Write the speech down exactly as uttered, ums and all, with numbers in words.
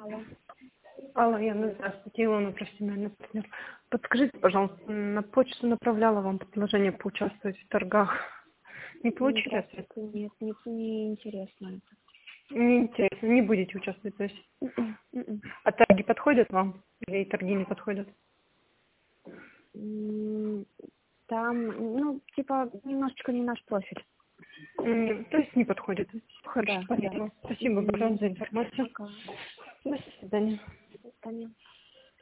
Алло. Алло, Яна, здравствуйте, Илона, профессиональный партнер. Подскажите, пожалуйста, на почту направляла вам предложение поучаствовать в торгах. Не получили ответ? Нет, не, не интересно это. Не интересно, не будете участвовать, то есть? Mm-mm, mm-mm. А торги подходят вам? Или торги не подходят? Там, ну, типа, немножечко не наш профиль. Mm, то есть не подходит? Хорошо, Да, понятно. да. Спасибо Mm-hmm. большое за информацию. Пока. До свидания. До свидания.